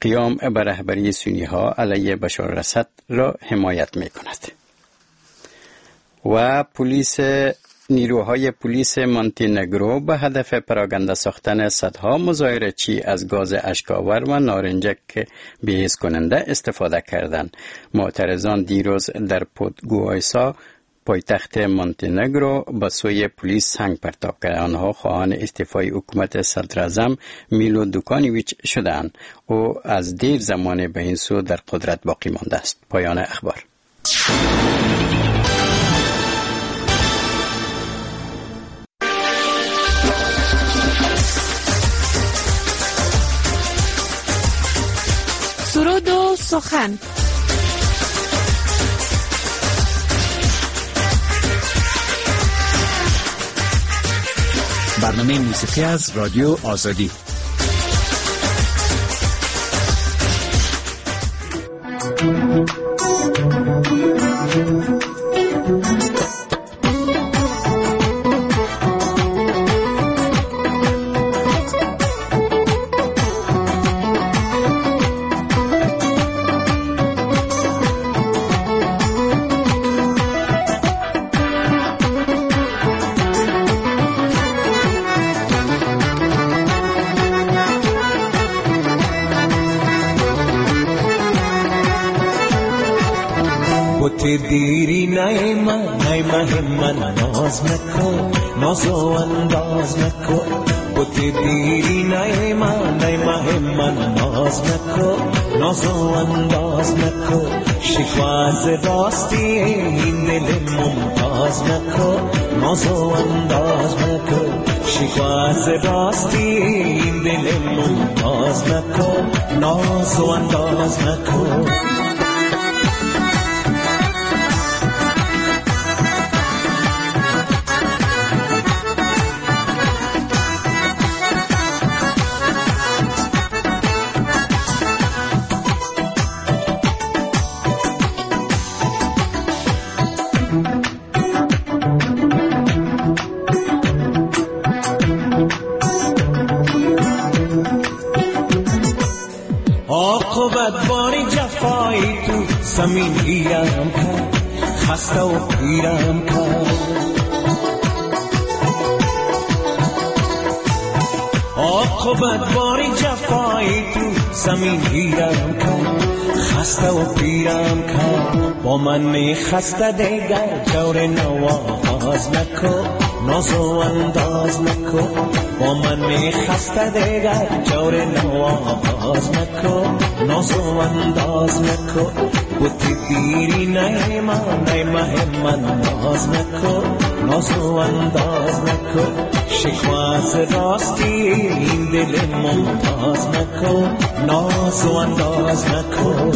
قیام به رهبری سنی ها علیه بشار الاسد را حمایت می کند. و نیروهای پلیس مونتینگرو به هدف پراگنده ساختن صدها مظاهره‌چی از گاز اشک‌آور و نارنجک بی‌حس کننده استفاده کردند. معترضان دیروز در پودگویسا پایتخت مونتینگرو به سوی پلیس سنگ پرتاب کردند. آنها خواهان استعفای حکومت صدراعظم میلو دوکانویچ شدند. او از دیر زمانه به این سو در قدرت باقی مانده است. پایان اخبار. سرود و سخن. برنامه موسیقی از رادیو آزادی. دیری نیمه من ناز نکن، ناز و انداز نکن. بوتی دیری نیمه من ناز نکن، ناز و انداز نکن. شکواز راستی این دل ممتاز نکن، ناز و انداز نکن. شکواز راستی این دل ممتاز نکن، ناز و انداز نکن. عاقبت باری جفایی تو زمین گیرم کرد، خسته و پیرم کرد. عاقبت باری جفایی تو زمین گیرم کرد، خسته و پیرم کرد. با من می خسته دیگر جور نواز نکن، ناز و انداز نکن. با من می خسته دیگر جور نواز نکن، ناز و انداز نکن. بوتی دیری نیمه من ناز نکن، ناز و انداز نکن. شکواز راستی این دل ممتاز نکن، ناز و انداز نکن.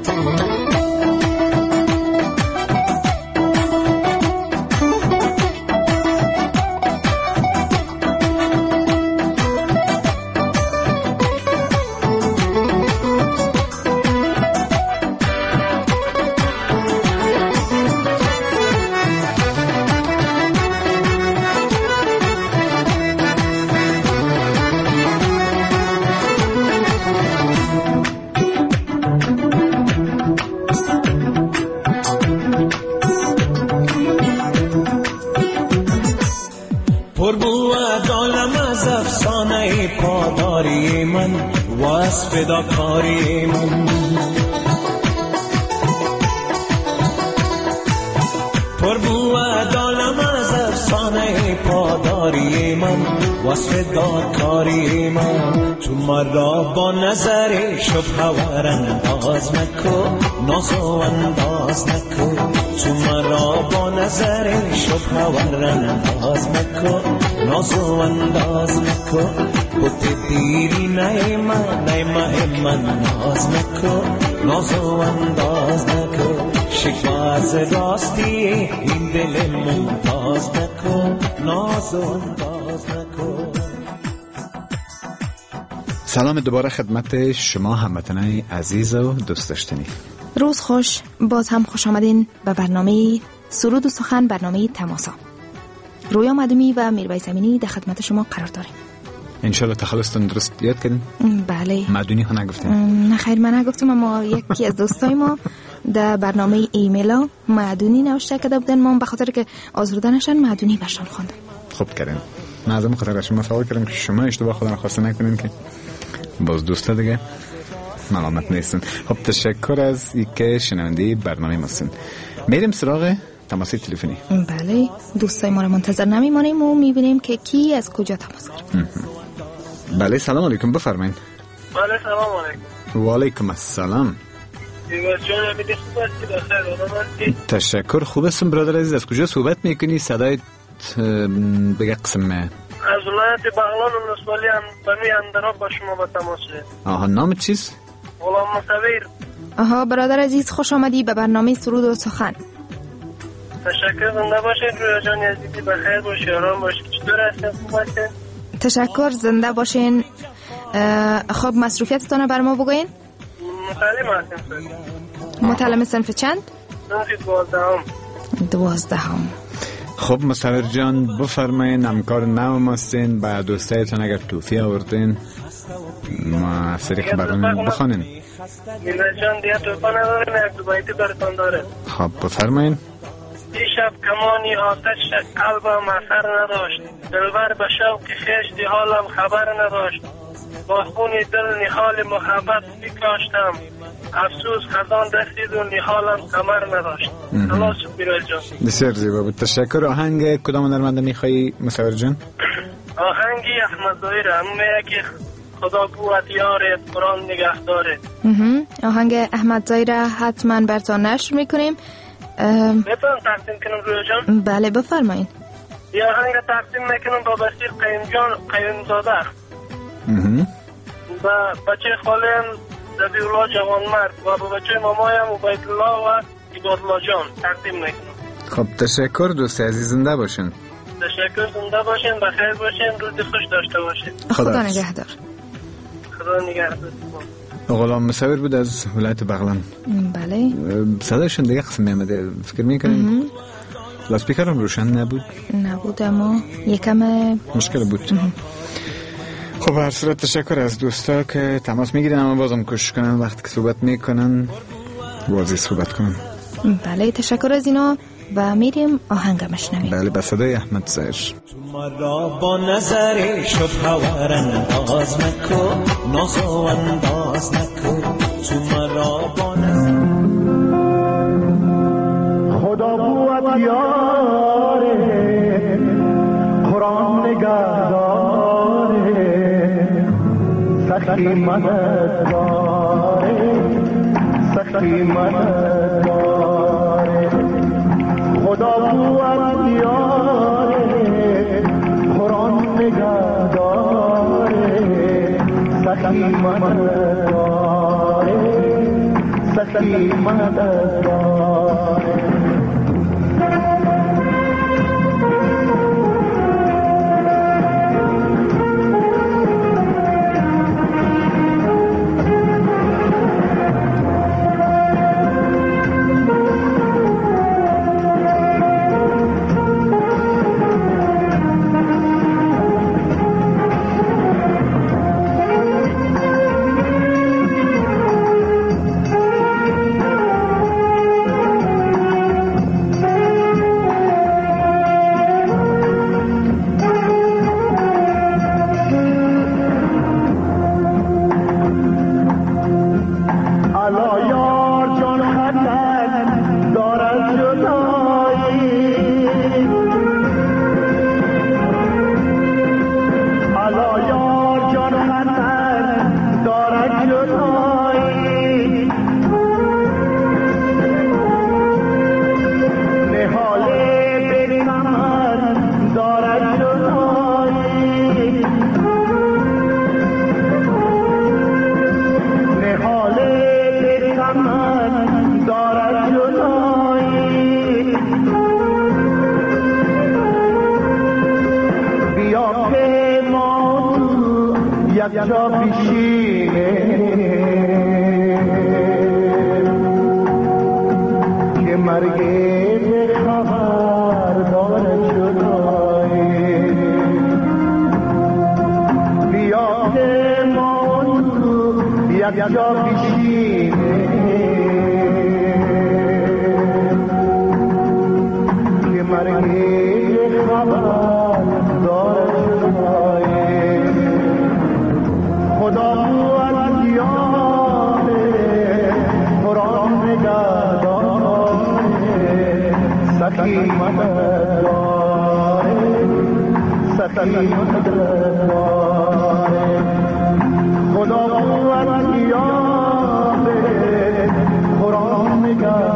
پاداری من واس فداکاری من، پر بود عالم از افسانه پاداری من واس فداکاری من. تو مرا با نظر شبه ور انداز نکن، ناز و انداز نکن. تو مرا با نظر شبه ور انداز نکن، ناز و انداز نکن. بوتی دیری نیمه من ناز نکن، ناز و انداز نکن. شکواز راستی این دل ممتاز نکن، ناز و انداز نکن. سلام دوباره خدمت شما هموطنان عزیز و دوست داشتنی. روز خوش، باز هم خوش آمدین به برنامه سرود و سخن، برنامه تماسا. رویا مدومی و میرویس امینی در خدمت شما قرار داریم. انشالله تخلصتون درست یاد کردین؟ بله. معدونی ها نگفتین؟ نه خیر من نگفتم، اما یکی از دوستای ما در برنامه ایمیلا معدونی نوشته کرده بودن، ما به خاطر که آزرده نشن معدونی برشان خواندم. خوب کردین. من از این خاطر شما سوال کردم که شما اشتباه خودم خواسته نکنین که باز دوستا دیگه ملامت نیستن. خب تشکر از اینکه شنونده برنامه ما هستین. میریم سراغ تماس تلفنی. بله دوستای ما رو منتظر نمیمانیم و میبینیم که کی از کجا تماس کرد. بله سلام علیکم، بفرمایید. بله سلام علیکم. و علیکم السلام. تشکر، خوب هستم برادر عزیز. از کجا صحبت میکنی؟ صدایت بگه قسم از ولایت بغلان ولسوالی بمی اندراب با شما به تماسه. آها نام چیز؟ غلام مصور. آها برادر عزیز خوش آمدی به برنامه سرود و سخن. تشکر، زنده باشید رویا جان عزیزی، بخیر باشی، آرام باشید. چطور هستین؟ خوب هستین؟ تشکر، زنده باشین. خب مصروفیتتون بر ما بگوین. متعلم هستیم. متعلم صنف چند؟ صنف 12. خب مصور جان بفرمایین، همکار نو ماستین، با دوستایتون اگر توفی آوردین ما سریخ برنامه بخوانین. میلا جان دیگه توفا نداریم، یک دو بیتی براتون داره. خب بفرمایین. دیشب کمانی آتش قلبم اثر نداشت، دلبر به شوق خشت حالم خبر نداشت، با خون دل نهال محبت بکاشتم، افسوس خزان رسید و نهالم ثمر نداشت. خلاص میلا جان. بسیار زیبا بود، تشکر. آهنگ کدام هنرمنده میخوایی مصور جان؟ آهنگی احمد ظاهر، همه که خدا قوت یاره، قرآن نگهداره. آهنگ احمد ظاهر حتما براتون نشر میکنیم. میتونم تقدیم کنم رویا جان؟ بله بفرمایید. یا آهنگ تقدیم میکنم با بسیر قیم زاده و بچه خالم زبیرالله جوانمرد و با بچه مامایم عبیدالله و عبادالله جان تقدیم میکنم. خب تشکر دوست عزیز، زنده باشین. تشکر، زنده باشین، بخیر باشین، روز خوش داشته باشین. خدا نگهدار. خدا نگهدار. غلام مصور بود از ولایت بغلان. بله. صدایشون دیگه قسم میامده، فکر میکنین لاسپیکرم روشن نبود اما یکم مشکل بود. خب هر صورت تشکر از دوستا که تماس میگیرن، اما بازم کوشش کنن وقتی که صحبت میکنن واضح صحبت کنن. بله تشکر از اینا و میریم آهنگ مشنویم. بله به صدای احمد ظاهر. تو مرا با نظر شبه‌ور انداز نکن، ناز و انداز نکن. تو مرا با نظر خدا قوت یاره، قرآن نگهداره، سخی مددگاره، سخی مددگاره. خدا قوت یاره، قرآن نگهداره، سخی مددگاره، سخی مددگاره. یک جا پیشینه پیشینه که مرگی خبر داره خدا بود یاره قرآن نگهداره سکینت داره سکینت داره خدا بود یاره قرآن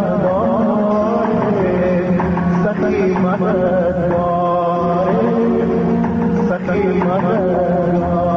نگهداره سکینت داره سکینت داره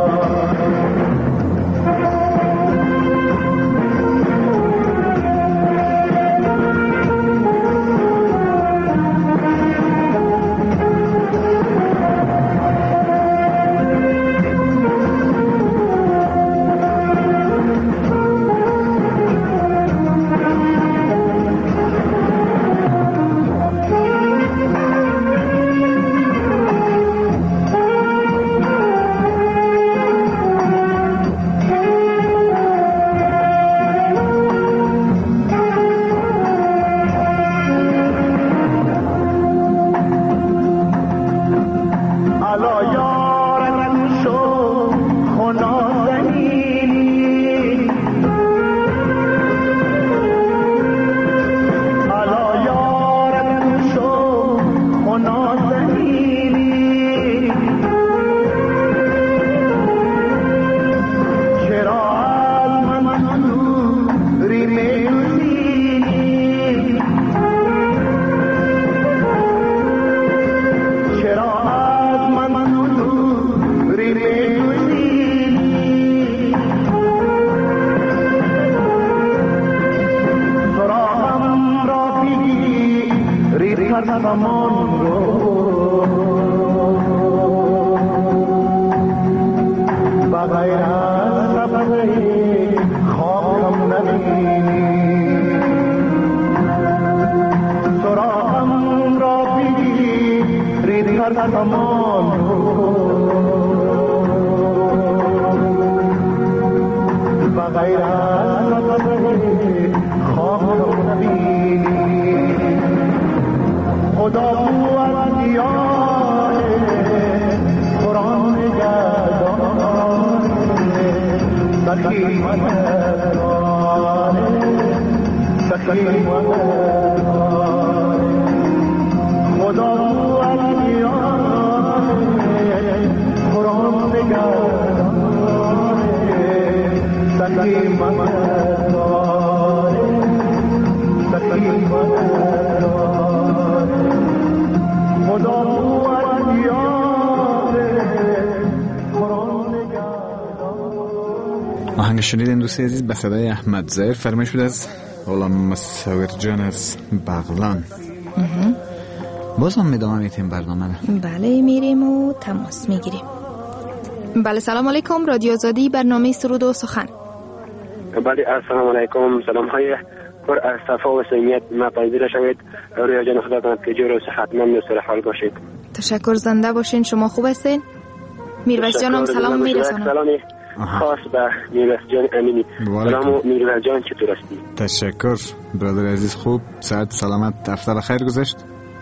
آهنگ شنیدین دوستی عزیز به صدای احمد ظاهر فرمایش بود از غلام مصور جان از بغلان. باز هم ادامه این برنامه نه؟ بله میریم و تماس میگیریم. بله سلام علیکم، رادیو آزادی، برنامه سرود و سخن. بله السلام علیکم، سلام های پر از صفا و صمیمیت مپذیر شوید. رویا جان خدا کنند که جور و صحتمند و سر حال باشید. تشکر، زنده باشین. شما خوب هستین؟ میرویس جانم سلام میرسانم. سلامی خاص به میرویس جان امینی. سلام و میرویس جان چطور هستی؟ تشکر برادر عزیز، خوب صحت سلامت، دفتر خیر گذشت؟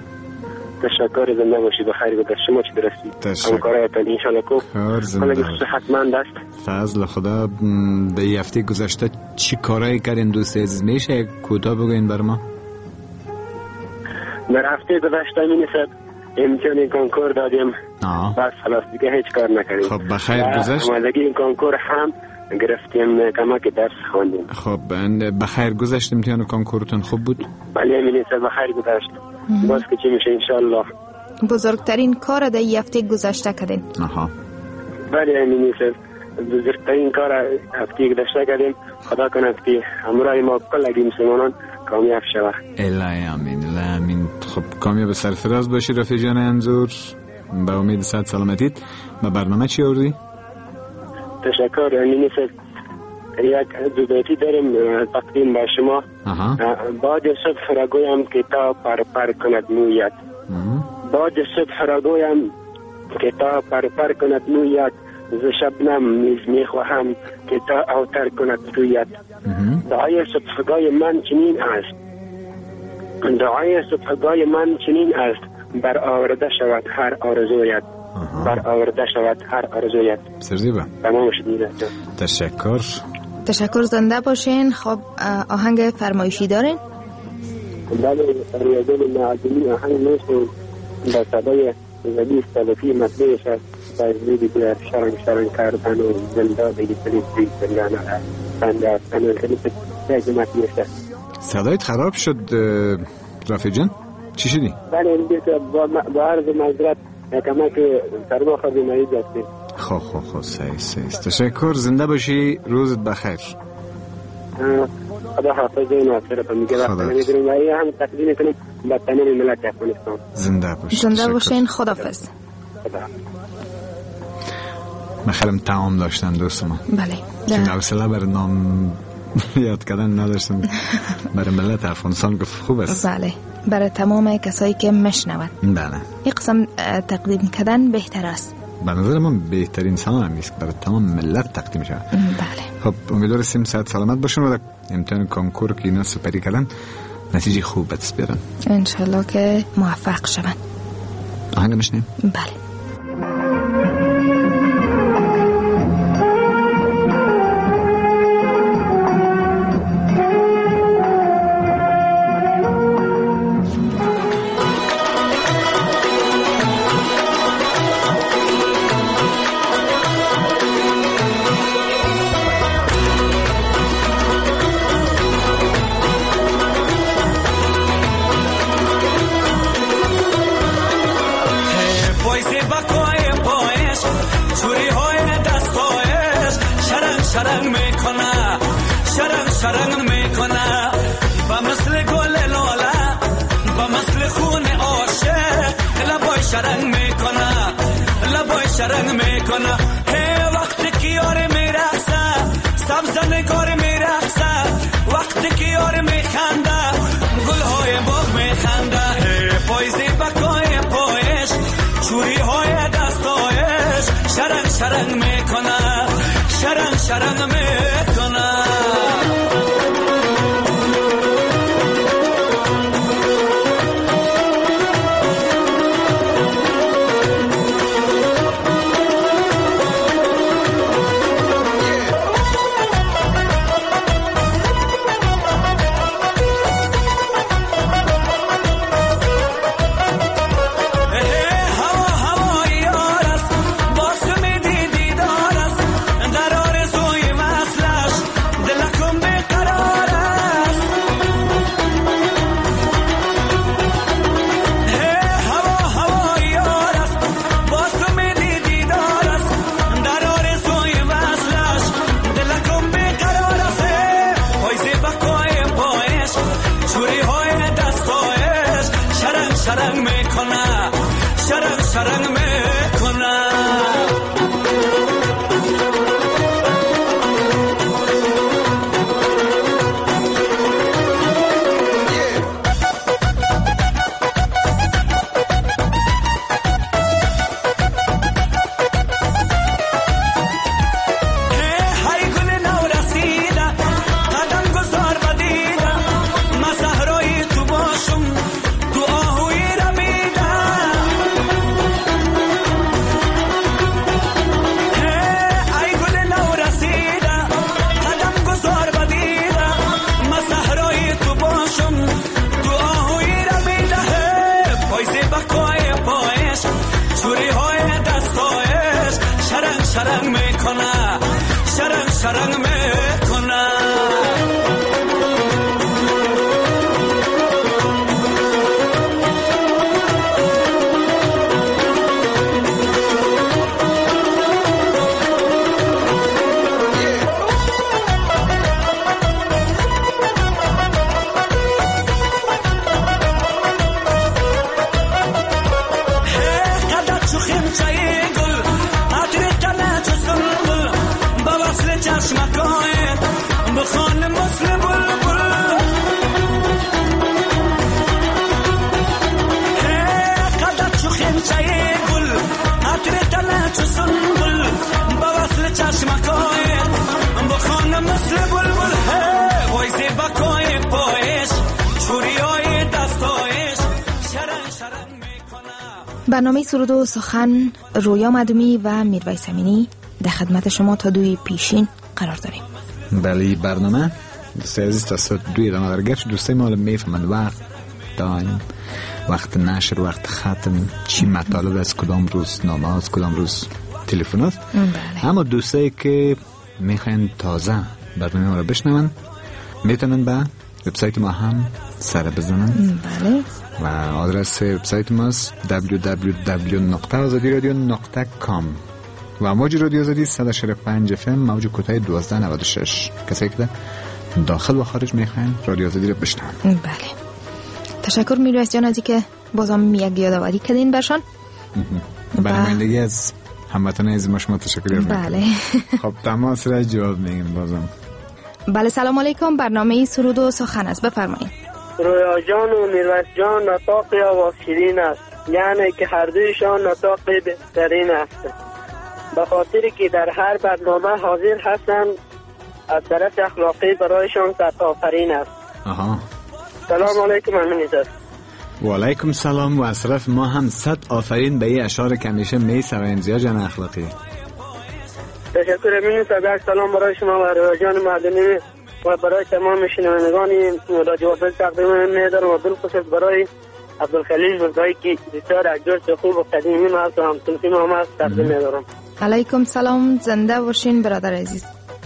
تشکر، زنده باشی، بخیر گذشت. شما چطور هستی؟ همکارایتان ان شاء الله خوب. حالت صحتمند است؟ فضل خدا. به این هفته گذشته چی کارایی کردین دوست عزیز؟ میشه کوتاه بگوین بر ما؟ در هفته گذشته می‌نسد امتحان کنکور دادیم. بس خلاص دیگه هیچ کار نکردیم. خب بخیر گذشت؟ آمادگی این کنکور هم گرفتیم، کمک درس خواندیم. خب بخیر گذشت امتحان کنکورتون؟ خوب بود؟ بله می‌نسد بخیر گذشت. باز که چی میشه ان شاء الله. بزرگترین کار در این هفته گذشته کردین؟ بله می‌نسد بزرگترین کار هفته گذشته کردیم. خدا کند که همراه ما کل مسلمانان کامیاب شود. الهی آمین، الهی آمین. خب کامیاب سرفراز باشی رفیق جان انظور، به امید صحت سلامتیت. به برنامه چی آوردی؟ تشکر. می‌نسد یک دوبیتی داریم تقدیم به شما. باد صبح را گویم که تا پر کند مویت. باد صبح را گویم که تا پر کند مویت. ز شبنم نیز میخواهم که تا اوتر کند رویت. دعای صبحگاه من چنین است، دعای صبحگاه من چنین است، بر آورده شود هر آرزویت، بر آورده شود هر آرزویت. سرزیبا تمام شدید. تشکر، زنده باشین. خب آهنگ فرمایشی دارین؟ بله، ریاضل معدنی آهنگ میشون با صدای زدی سلفی مطلعش است، تجلیدی در شرنگ کردن و زنده بگی سلیسی زنگانه بنده آستان و کلیپ تجمعت میشه. صدایت خراب شد رفیق جان، چی شدی؟ بله، این بیت با عرض مذرت کمک سرما خوابی مریض هستیم. خب سعی تشکر، زنده باشی، روزت بخیر. خدا حافظ و ناصرت. میگه وقتا نمیدونیم و هم تقدیم کنیم با تمام ملت افغانستان. زنده باشین. خداحافظ. من خیلی تعام داشتم دوست من. بله. چون حوصله برای نام یاد کردن نداشتم. برای ملت افغانستان گفت خوب است. بله، برای تمام کسایی که میشنود. بله. این قسم تقدیم کردن بهتر است. به نظر من بهترین سلام همیست برای تمام ملت تقدیم شود. بله. خب امیدوارم صحت سلامت باشن و امتحان کنکور که اینا سپری کردن نتیجه خوب دست بیارن. انشالله که موفق شون. آهنگ میشنیم؟ بله. شرنگ میکنه با مثل گل لاله، با مثل خون عاشق، لبای شرنگ میکنه، لبای شرنگ میکنه. هی وقتی که یار میرقصه، سبز نگار میرقصه، وقتی که یار میخنده، گلهای باغ میخنده. هی پایزی بکای پایش، چوری های دستایش، شرنگ شرنگ میکنه، شرنگ شرنگ میکنه. برنامه سرود و سخن رویا مدومی و میرویس امینی در خدمت شما تا 2 پیشین قرار داریم. بله، برنامه دوستای عزیز تا ساعت 2 ادامه داره. گرچه دوستای ما میفهمند وقت دایم، وقت نشر، وقت ختم، چی مطالب از کدام روز نامه از کدام روز تلفن است. اما دوستایی که میخواین تازه برنامه ما رو بشنون میتونن به وبسایت ما هم سر بزنن. بله. و آدرس وبسایت ما است www.azadiradio.com و موج رادیو آزادی 105 FM موج کوتاه 1296. کسایی که داخل و خارج میخواین رادیو آزادی رو بشنون. بله. تشکر میرویس جان از اینکه بازم یک یادآوری کردین برشان. برنامه‌نگاری از هموطنان از ما شما تشکر میکنم. بله. خب تماس را جواب میگیم بازم. بله، سلام علیکم. برنامه سرود و سخن است، بفرمایید. رویا جان و میرویس جان نطاق آواز شیرین است، یعنی که هر دویشان نطاق بهترین است، به خاطر که در هر برنامه حاضر هستند. از طرف اخلاقی برایشان صد آفرین است. سلام علیکم. امینی است. و علیکم سلام و از طرف ما هم 100 آفرین به این اشعار که همیشه میسوین زیاد جان اخلاقی. تشکر. امینی صدق. سلام برای شما و رویا جان مدنی و برای تمام شنوندگان رادیو آزادی تقدیم می‌دارم و بالخصوص برای عبدالخلیل مرزایی که بسیار اجزای خوب و قدیمی ما هست و همسنفی ما هست تقدیم می‌دارم. علیکم سلام. زنده باشین برادر عزیز.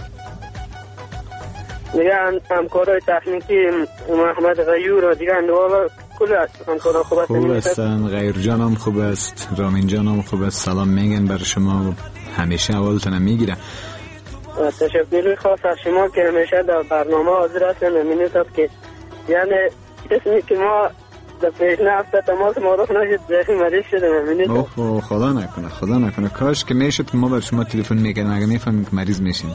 دیگه همکارای تکنیکی محمد غیور و دیگه اندوالا کل همکارا خوب هستن. غیر جانم خوب است، رامین جانم خوب است. سلام میگن بر شما و همیشه اولتون میگیره. تشکر خاص از شما که همیشه در برنامه حاضر هستن. امینیت است که یعنی اسمی که ما در پیشنه هفته تماس معروف نشد زخی مریض شدم. امینیت اوه خدا نکنه کاش که میشد که ما بر شما تلفن میکنیم اگر میفهمیم که مریض میشین.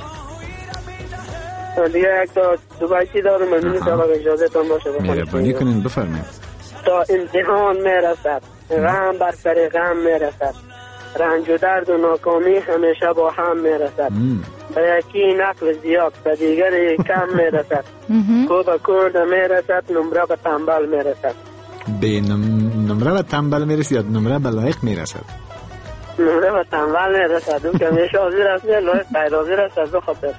دیگه یک تا دو بیتی دارم. امینیت اگر اجازه تان باشه مهربانی کنین بفرمایید. تا امتحان میرسد غم بر سر غم میرسد، رنج و درد و ناکامی همیشه با هم میرسد، به یکی نقل زیاد به دیگر کم میرسد، کو به کرد میرسد نمره به تنبل میرسد. به نمره به تنبل میرسد یا نمره به لایق میرسد؟ نمره به تنبل میرسد. اون که همیشه حاضر است لایق غیر حاضر است از خاطر.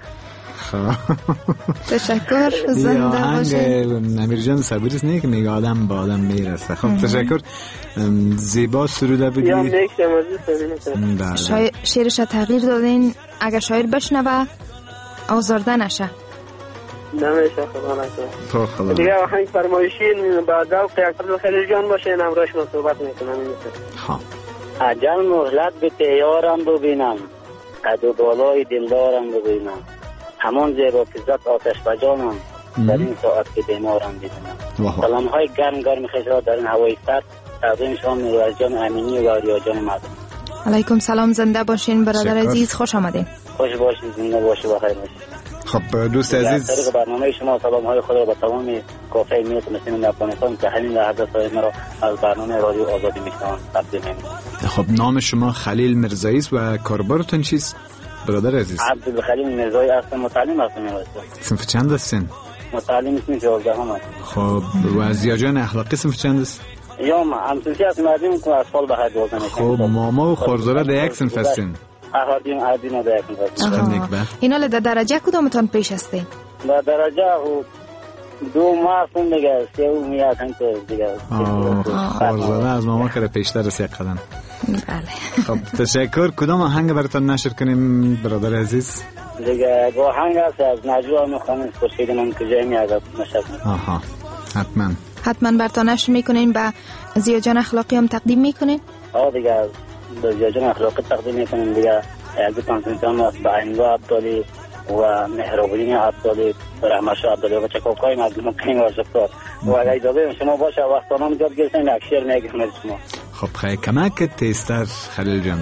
تشکر. زنده باشید. امیر جان صبریست نه که میگه آدم با آدم میرسه. خب تشکر. زیبا سروده بودی. یا میکشم شعرش تغییر دادین اگر شاعر بشنوه آزرده نشه. نمیشه خدا نکنه. دیگه آهنگ فرمایشین با ذوق عبدالخلیل جان باشه نمراش ما صحبت میکنم. ها عجل مهلت به تیارم ببینم، قد و بالای دلدارم ببینم، همان زیبا فیزت آتش بجانم در این ساعت که بیمارم ببینم. سلام های گرم خیشات در این هوای سرد تقدیم شما میرویس جان امینی و رویا جان مدنی. علیکم سلام. زنده باشین برادر عزیز. خوش آمدین. خوش باشین. زنده باشی و خیر باشی. خب دوست عزیز، از طریق برنامه شما سلام های خود را به تمام کافه میت مسلمین افغانستان که همین لحظه صاحب مرا از برنامه رادیو آزادی میشنوند تقدیم می‌کنم. خب نام شما خلیل مرزایی است و کاربارتون چیست برادر عزیز؟ عبدالخلیل مرزایی هستم. متعلم هستم. صنف چند هستین؟ متعلم اسم 12 هم هست. خب و زیاجان اخلاقی صنف چند است؟ یا همسنفی هستم. مردم که از سال به هر 12 میشم. خب ماما و خورزاره در یک صنف هستین؟ احادین عدینا در یک صنف هستین. اینا در درجه کدامتان پیش هستین؟ در درجه دو ماه دیگه سه میاد همینطور دیگه. خورزاره از ماما که پیشتر است یک قدم. بله. خب تشکر. کدام آهنگ براتون نشر کنیم برادر عزیز؟ دیگه آهنگ هست از نجوا میخوام خورشید من کجای میاد نشر کنم. حتما براتون نشر میکنین. به زیاجان اخلاقی هم تقدیم میکنین؟ دیگه به زیاجان اخلاقی تقدیم میکنین. دیگه یک تانسیون هست به اینوا عبدالی و مهرابودین عبدالی و رحمتشاه عبدالی و چکاکای مظلوم کنین و شکر و اگه اجازه شما باشه وقتانم زیاد گرسین یک شعر میگم از شما. خب خیلی کمک تیستر خلیل جان.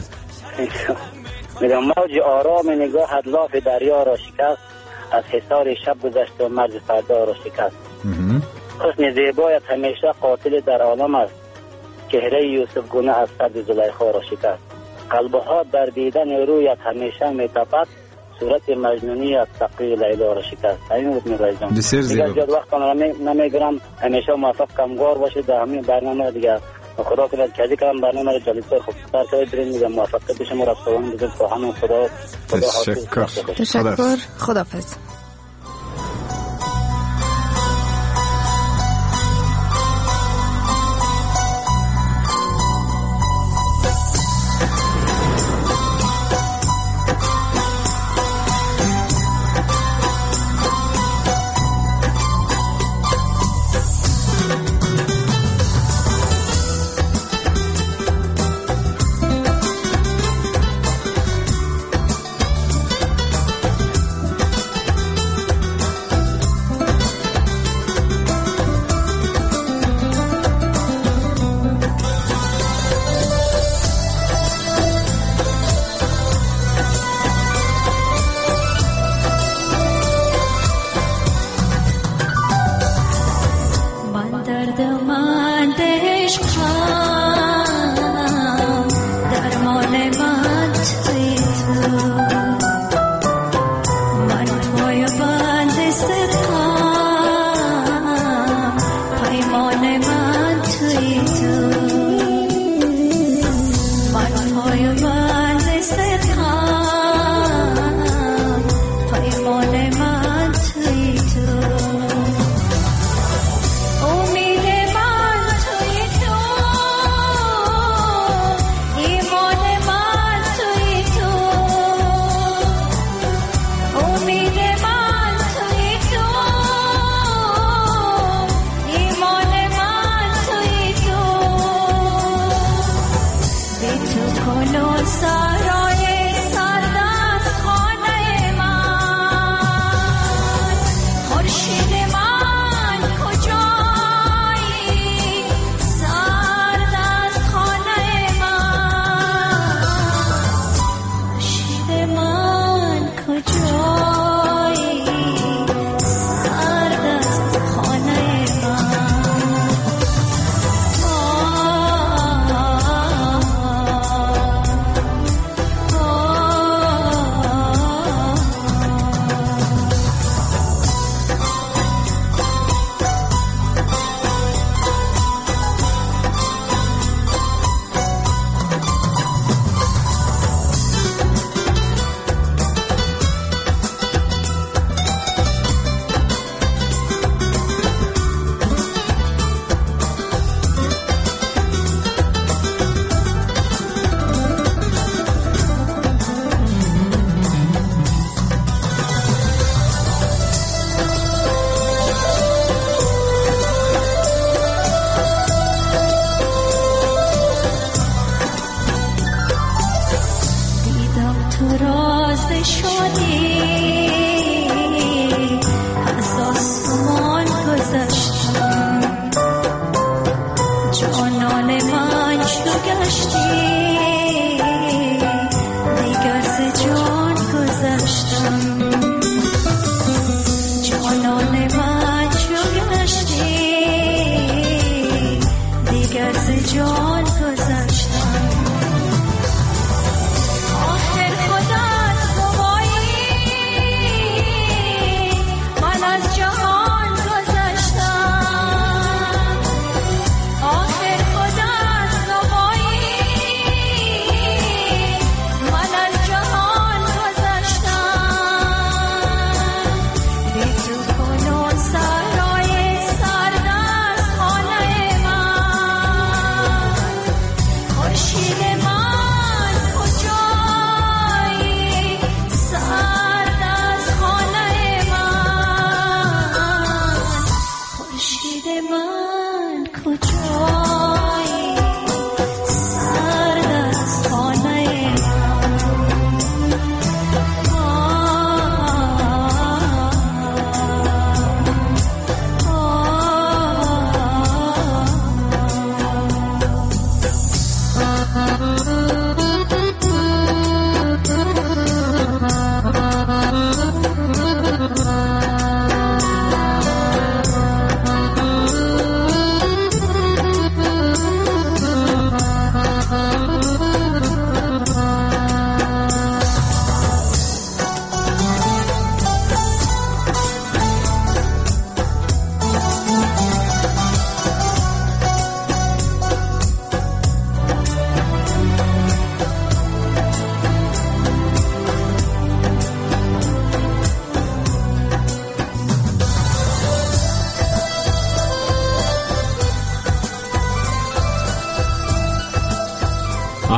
میگم موج آرام نگاهت لاف دریا را شکست، از حصار شب گذشت و مرز فردا را شکست. حسن زیبایت همیشه قاتل در عالم است، چهره یوسف گونه از صد زلیخا را شکست. قلبها در دیدن رویت همیشه میتپد، صورت مجنونیت تقی لیلا را شکست. همین بود میرویس جان. بسیار زیبا. دیگه زیاد وقت نمیگیرم. همیشه موفق کامگار باشید در همین برنامه. دیگه خدا کنه که کلام برنامه رو جلسه خوب سر کنید بریم میگم موفقیت بشه مرسوان بزن سوهان خدا تشکر خداحافظ.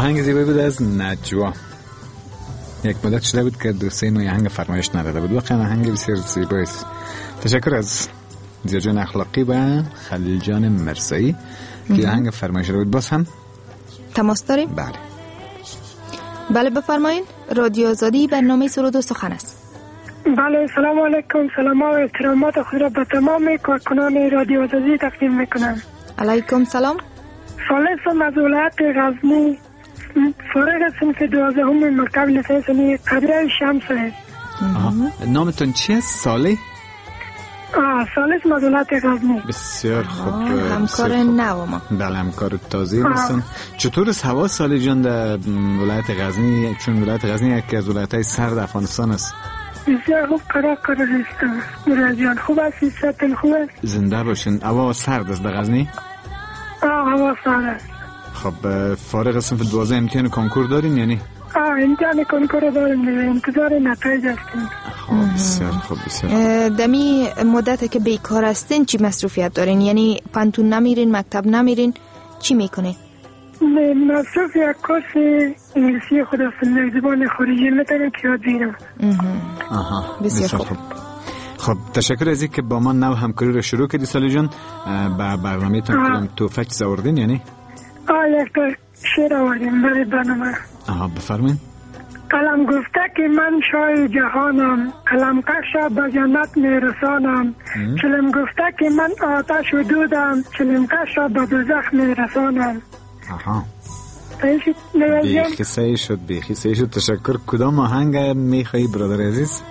آهنگ زیبایی بود از نجوا. یک مدت شده بود که دوستای ما آهنگ فرمایش نداده بود. واقعا آهنگ بسیار زیبایی است. تشکر از زیاجان اخلاقی و خلیل جان مرزایی که آهنگ فرمایش داده بود. باز هم تماس داریم؟ بله بفرمایید. رادیو آزادی برنامه سرود و سخن است. بله سلام علیکم. سلام و احترامات خود را به تمام کارکنان رادیو آزادی تقدیم میکنم. علیکم سلام. ثالث از ولایت غزنی، فارغ صنف 12 مکتب لیسانسی قریه شمس است. نامتون چیه؟ صالح؟ ثالث از ولایت غزنی. بسیار خوب. همکار نو ما. بله همکار تازه هستن. چطور است هوا صالح جان در ولایت غزنی؟ چون ولایت غزنی یکی از ولایت‌های سرد افغانستان است. بسیار خوب. قرار است. مرجان خوب است. صحت خوب است. زنده باشین. هوا سرد است در غزنی؟ هوا سرد است. خب فارغ از صنف 12 امتحان کنکور دارین یعنی؟ امتحان کنکور داریم. انتظار نتایج هستیم. خب بسیار خوب. بسیار دمی مدت که بیکار هستین چی مصروفیت دارین؟ یعنی پانتون نمیرین، مکتب نمیرین، چی میکنین؟ مصروف یک کورس انگلیسی خود زبان خارجی میتونم که یاد بگیرم. بسیار خوب. خب تشکر از اینکه با ما نو همکاری رو شروع کردی صالح جان. با برنامه تون کلام توفک چیز آوردین یعنی؟ یک تا شعر آوردیم برای برنامه. بفرمایید. قلم گفته که من شاه جهانم، قلم کش به جنت میرسانم. چلم گفته که من آتش و دودم، چلم کش به دوزخ میرسانم. بیخی سعی شد. تشکر. کدام آهنگ میخوایی برادر عزیز؟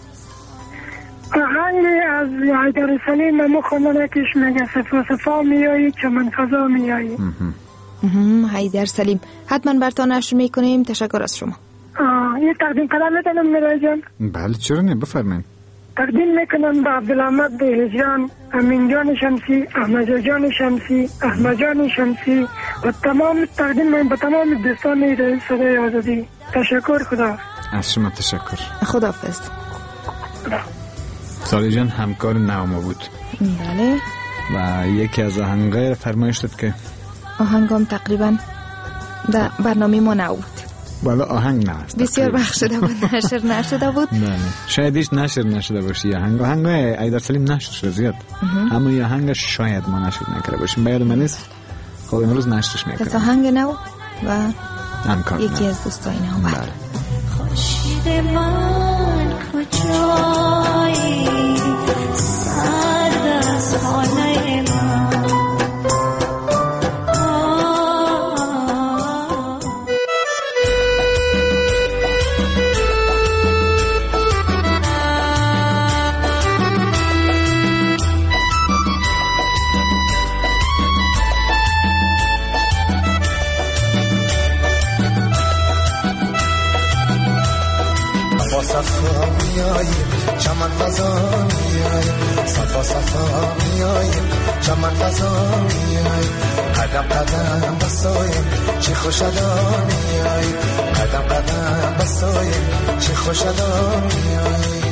آهنگ از حیدر سلیم نمو خوندن کش میگه صفا صفا میایی چمن فضا میایی. حیدر سلیم حتما برتان نشر میکنیم. تشکر از شما. یه تقدیم کلام میتونم میرای جان؟ بله چرا نه بفرمایید. تقدیم میکنم به عبدالحمد هجران، امین جان شمسی، احمد جان شمسی، احمد جان شمسی و تمام تقدیم من به تمام دوستان صدای آزادی. تشکر. خدا از شما تشکر. خداحافظ. صالح جان همکار نو ما بود. بله. و یکی از آهنگای فرمایش داد که آهنگام تقریبا در برنامه ما نبود. بله آهنگ نه است. بسیار وقت شده بود نشر نشده بود. نه شاید ایش نشر نشده باشه. آهنگ حیدر سلیم نشر شده زیاد. اما آهنگ شاید ما نشر نکرده باشیم. باید من نیست. خب امروز نشرش میکنیم. پس آهنگ نو و همکار یکی از دوستای نو. بله. خورشید من کجایی سرد از خانه من. صفا میاییم چمن فضا میاییم، صفا صفا میاییم چمن فضا میاییم، قدم قدم بساییم چه خوش ادا میاییم، قدم قدم بساییم چه خوش ادا میاییم.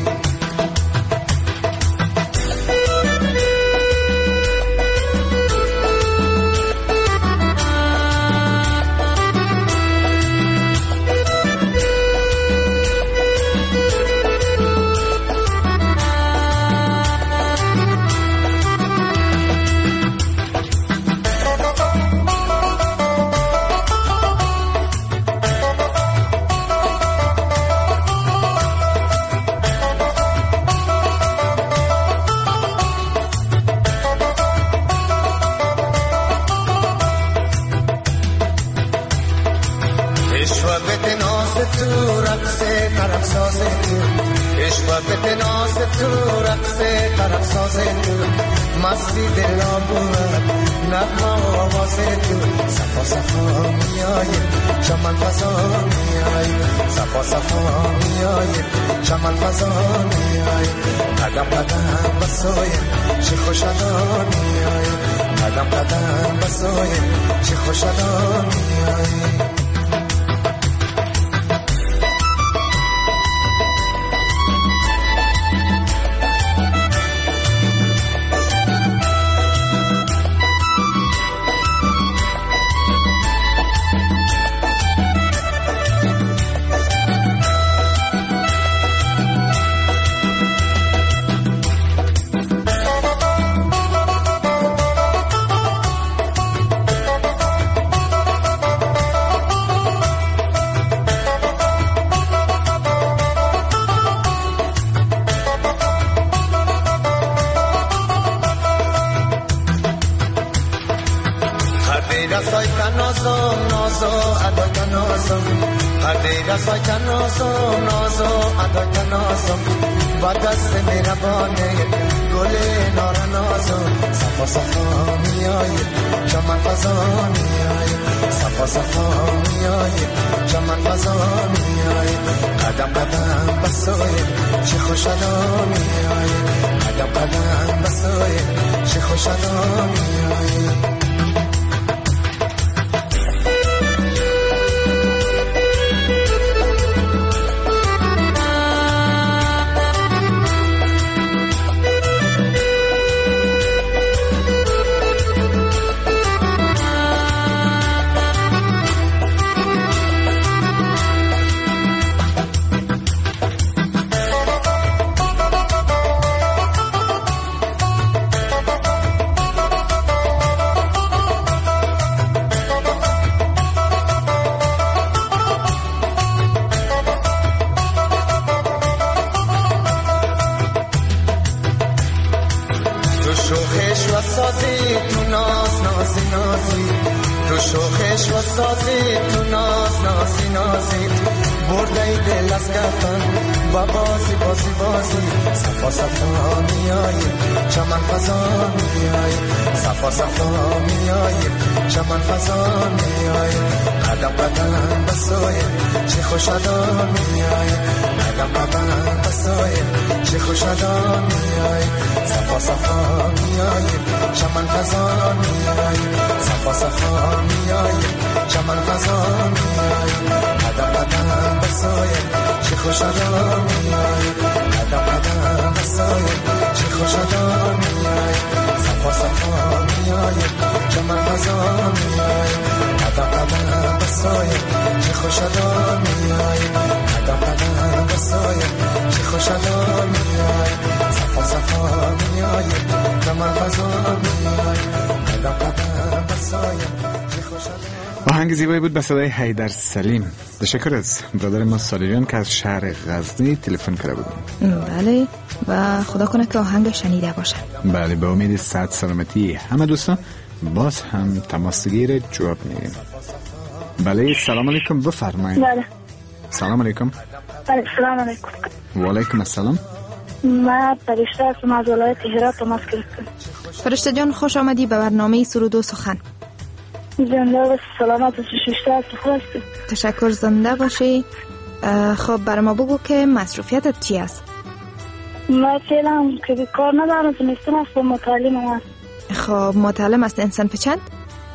مستی دلا بود نغمه آواز تو، صفا صفا میاییم چمن فضا میاییم، صفا صفا میاییم چمن فضا میاییم، قدم قدم بساییم چه خوش ادا میاییم، قدم قدم بساییم چه خوش ادا میاییم. رسای تنازم نازو ادای تنازم هر رسای تنازم نازو ادای تنازم با دست مهربانه گل نارنازم صفا صفا میای چمن فضا میای صفا صفا میای چمن فضا میای قدم قدم بسای چه خوش ادا میای قدم قدم بسای چه خوش ادا میای آهنگ زیبایی بود به صدای حیدر سلیم. تشکر از برادر ما سالیجان که از شهر غزنی تلفن کرده بودن. بله و خدا کنه که آهنگ شنیده باشن. بله به امید صحت سلامتی همه دوستان باز هم تماسگیر جواب میگیم. بله سلام علیکم بفرمایید. بله سلام علیکم. بله سلام علیکم. و علیکم السلام. من فرشته هستم از ولایت هرات تماس گرفتم. فرشته جان خوش آمدی به برنامه سرود و سخن. زنده و سلامت و ششته هستی. تشکر زنده باشی. خب برای ما بگو که مصروفیتت چی است؟ من فعلا که کار ندارم زمستون است و مطالعه هست. خب مطالعه است انسان په چند؟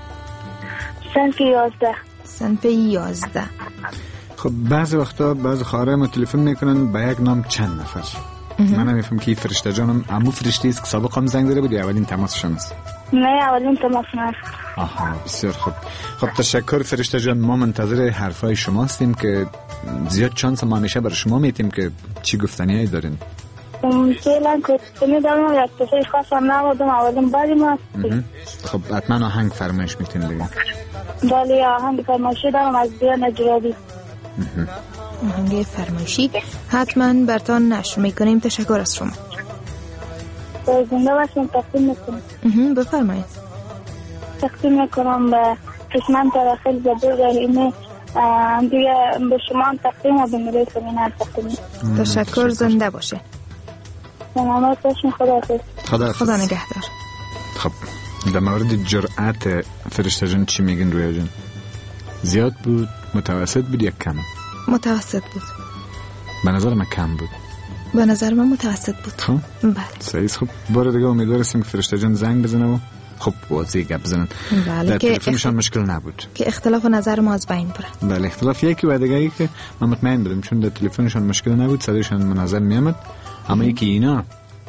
صنف 11. صنف 11. خب بعضی وقتا بعضی خواهرای ما تلفن میکنن به یک نام چند نفر. من نمیفهم که فرشته جانم عمو فرشته است که سابقا هم زنگ داره بود یا اولین تماسشون است؟ نه اولین تماس است. آها بسیار خوب. خب تشکر فرشته جان، ما منتظر حرفای شما هستیم که زیاد چانس ما همیشه برای شما میتیم که چی گفتنیایی دارین. فعلا که میدونم یک تفریح خواستم نبودم اولین باری ما. خب حتما آهنگ فرمایش میتونید بگید. بله آهنگ فرمایشی دارم از بیا نجرابی. آهنگ فرمایشی حتما برتان نشر میکنیم. تشکر از شما. زنده باشیم. تقدیم میکنم. بفرمایید. تقدیم میکنم به قسمت داخل زبور اینه دیگه به شما تقدیم و به ملی سمینار تقدیم. تشکر زنده باشه. سلامت باشین. خدا نگهدار. خب در مورد جرأت فرشته جان چی میگین رویا جان؟ زیاد بود، متوسط بود یا کم؟ متوسط بود. به نظر من کم بود. به نظر من متوسط بود. خب بله صحیح. خب بار دیگه امیدواریم که فرشته جان زنگ بزنه و خب واضح گپ بزنن. بله در تلفنشان مشکل نبود که اختلاف نظر ما از بین بره. بله اختلاف یکی و دیگه که من مطمئن بودم چون در تلفنشان مشکل نبود، صدایشان منظم میامد، اما یکی اینا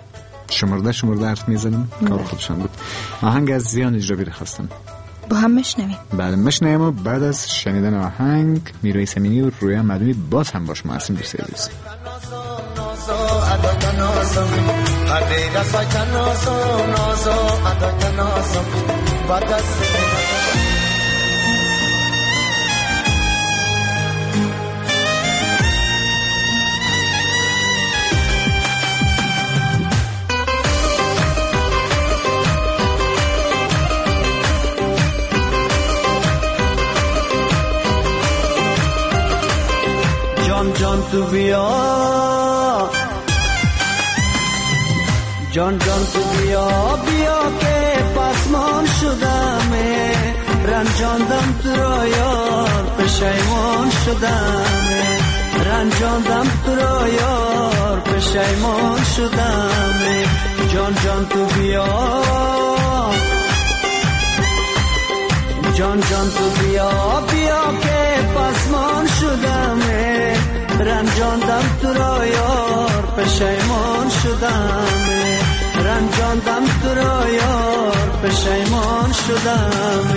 شمرده حرف میزنن کار خودشان بود. آهنگ از زیان اجرابی رو خواستم با هم مشنویم. بله مشنویم و بعد از شنیدن آهنگ میروی سمینی و رویا مدنی باز هم باش ما هستیم. دوست عزیز جان تو بیا، جان جان تو بیا بیا که پسمان شدم، رنجاندم تو را یار پشیمان شدم، رنجاندم تو را یار پشیمان شدم. جان جان تو بیا، جان جان تو بیا بیا که پسمان شدم، رنجاندم تو را یار پشیمان شدم، رنجاندم تو را یار پشیمان شدم.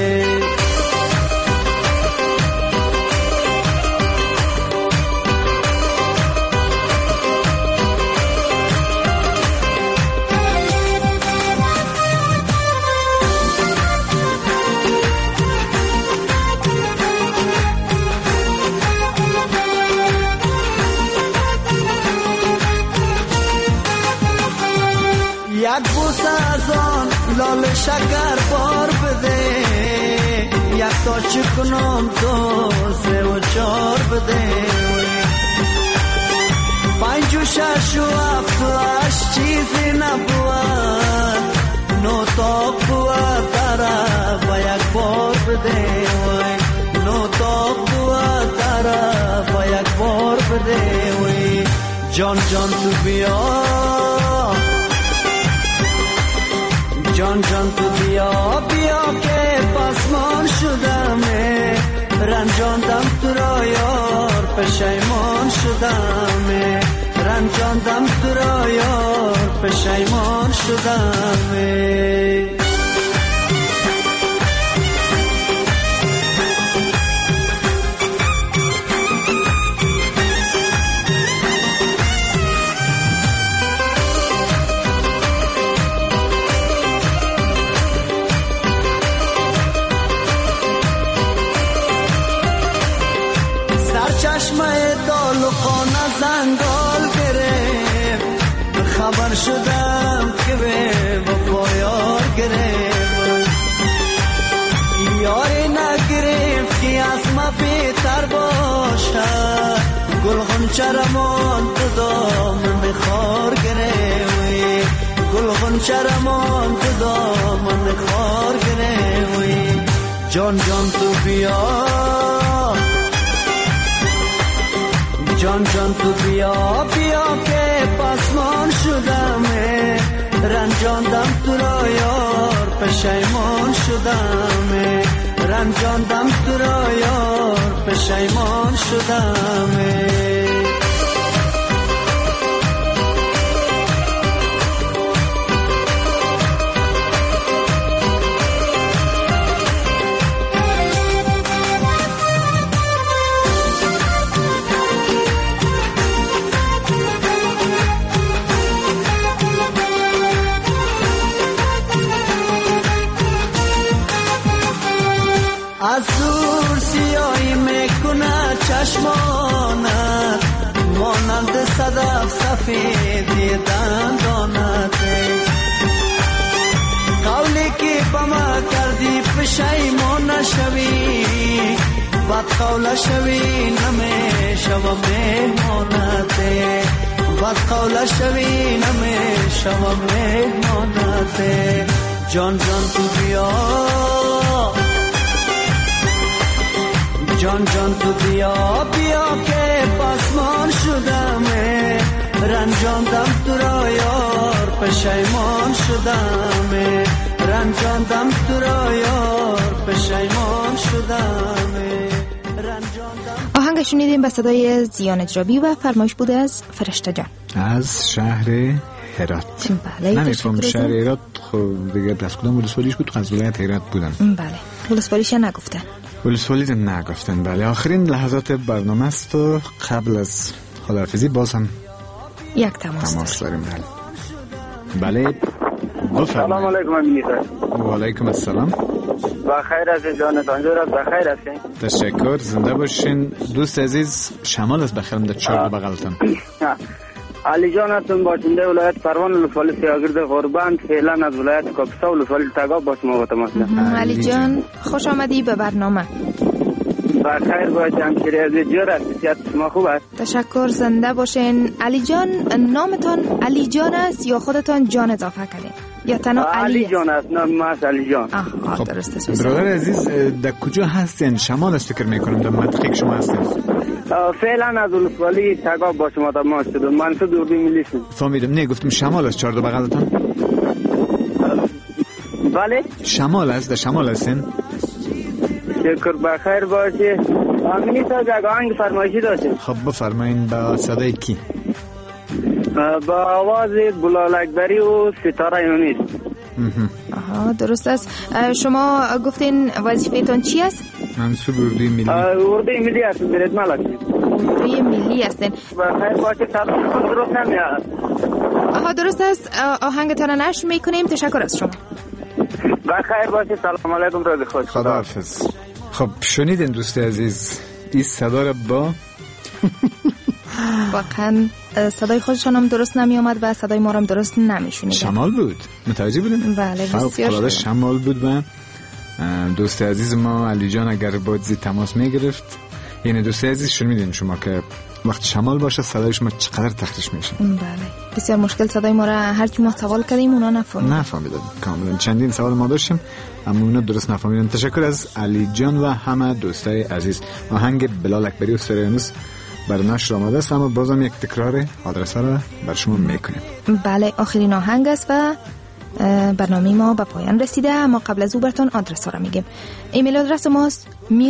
یک بوس از آن لال شکر بار بده، یک تا چکنم تو 3 و 4 بده، 5 و 6 و 7 و 8 چیزی نبود، 9 تا بود طرف و یک بار بده، 9 تا بود طرف و یک بار بده. جان جان تو بیا، جان جان تو بیا بیا که پسمان شدم، رنجاندم تو را یار پشیمان شدم، رنجاندم تو را یار پشیمان شدم. چشمه دالخانه زنگال گرفت، خبر شدم که به وفا یار گرفت، یاری نگرفت که از ما بهتر باشد، گل غنچه رمان تو دامن خار گرفت، گل غنچه رمان تو دامن خار گرفت. جان جان تو بیا، جان جان تو بیا بیا که پسمان شدم، رنجاندم تو را یار پشیمان شدم، رنجاندم تو را یار پشیمان شدم. از دور سیاهی میکنه چشمانت، مانند صدف سفیدی دندانت، قولی که با ما کردی پشیمان نشوی، بد قول شوی نمیشوم مهمانت، بد قول شوی نمیشوم مهمانت. جان جان تو بیا، جان جان تو بیا بیا که پسمان شدم، رنجاندم تو را یار پشیمان شدم، رنجاندم تو را یار پشیمان شدم. آهنگ شنیدیم به صدای زیان اجرابی و فرمایش بوده از فرشته جان از شهر هرات. بله نمیفهم شهر هرات خب دیگه از کدام ولسوالیش بود؟ از ولایت هرات بودن. بله ولسوالیش نگفتن. ولسوالیت نگفتن. بله آخرین لحظات برنامه است و قبل از خداحافظی باز هم یک تماس داریم. بله سلام علیکم امینی سر. و علیکم السلام. بخیر هستین جانتان جور است؟ بخیر هستین؟ تشکر زنده باشین. دوست عزیز شمال است بخیرم در چهار بغلتان. علی جانتون باشنده ولایت پروان ولسوالی سیاگرد غربند، فعلا از ولایت کاپیسا ولسوالی تگاب با شما با تماس. علی جان خوش آمدی به برنامه. بخیر باشه همشیری عزیز. جور است، صحت شما خوب است؟ تشکر، زنده باشین. علی جان، نامتان علی جان است یا خودتان جان اضافه کردین یا تنها علی جان است؟ نام ما است علی جان. خب درست است. برادر عزیز در کجا هستین؟ شمال است فکر میکنم در منطقه شما هستین. فعلا از ولسوالی تگاب با شما تماس شدم. من تو دوردی ملیشم. فهمیدم. نه گفتم شمال است، چهار دو بغلتان. بله شمال است، در شمال هستین. شکر، بخیر باشه. آمینی تا جگاهنگ فرمایشی داشته. خب بفرمایین. با صدای کی؟ با آواز بلال اکبری و ستاره امامی. درست است. شما گفتین وظیفه‌تان چی است؟ منصوب اردوی ملی. اردوی ملی است، برید ملک. اردوی ملی هستین. بخیر باشه، سلام درست نمیاد. درست است. آهنگتان نشر میکنیم. تشکر از شما. بخیر باشه، سلام علیکم، روز خوش. خداحافظ. خب شنیدین دوست عزیز، این صدا را با واقعا صدای خودشان هم درست نمی آمد و صدای ما هم درست نمی شنیدن. شمال بود، متوجه بودین؟ بله بسیار شمال بود. و دوست عزیز ما علی جان اگر بازی تماس می گرفت، یعنی دوست عزیز شنیدین شما که وقت شمال باشه صدای شما چقدر تخریش میشه. بله بسیار مشکل. صدای ما را هر کی ما سوال کردیم اونا نفهمیدن کاملا. چندین سوال ما داشتیم اما اونا درست نفهمیدن. تشکر از علی جان و همه دوستای عزیز. آهنگ بلال اکبری و سریانوس بر نشر آمده است، اما بازم یک تکرار آدرس را بر شما میکنیم. بله آخرین آهنگ است و برنامه ما به پایان رسیده، اما قبل از او براتون آدرس را میگیم. ایمیل آدرس ماست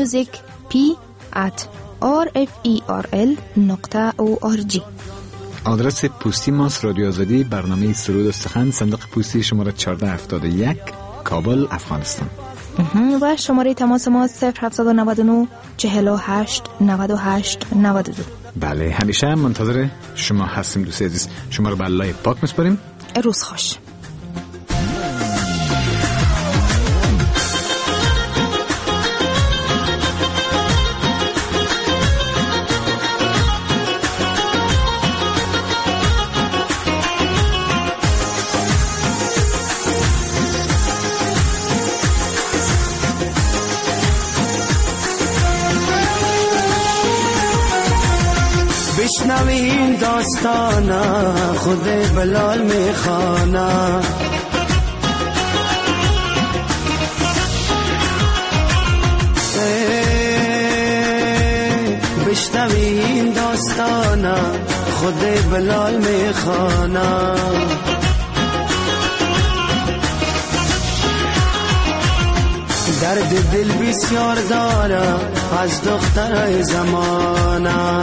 musicp@rferl.org. آدرس پستی ماست رادیو آزادی، برنامه سرود و سخن، صندوق پستی شماره 1471 کابل، افغانستان. و شماره تماس ما 0799 48 98 92. بله همیشه منتظر شما هستیم دوست عزیز. شما رو به الله پاک میسپاریم. روز خوش. بشنوین داستانا خود بلال میخوانا، بشنوین داستانا خود بلال میخوانا. درد دل بسیار دارم از دخترای زمانم،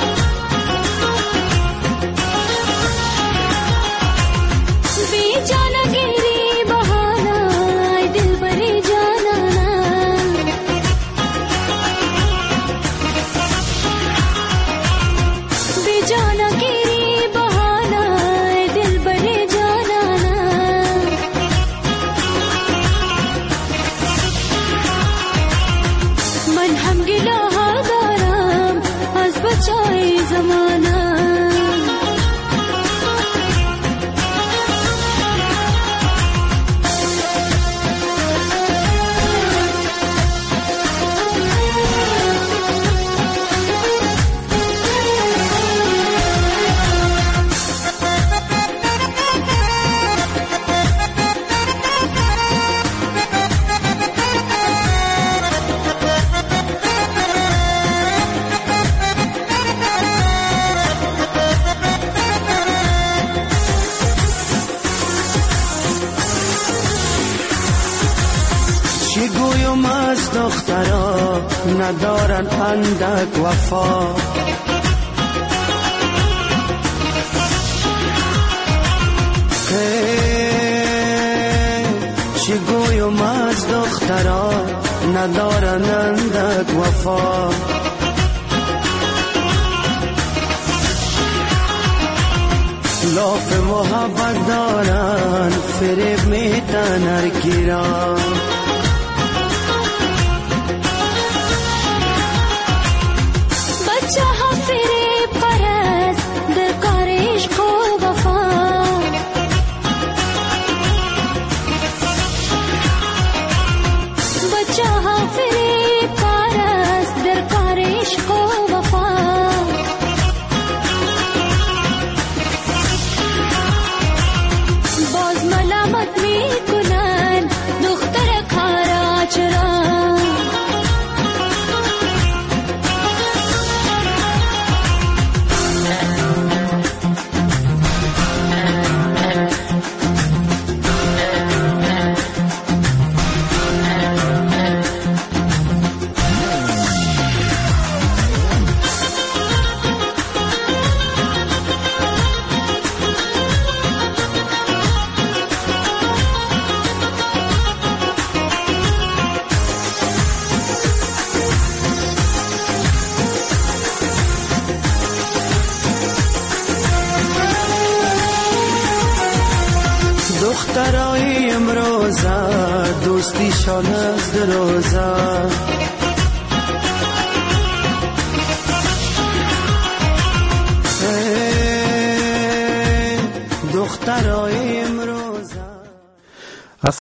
دخترا ندارن اندک وفا، چی گویم از دخترا ندارن اندک وفا. لاف محبت دارن فریب میتن هر گیران، امروزه دوستی شان از دروزه دخترای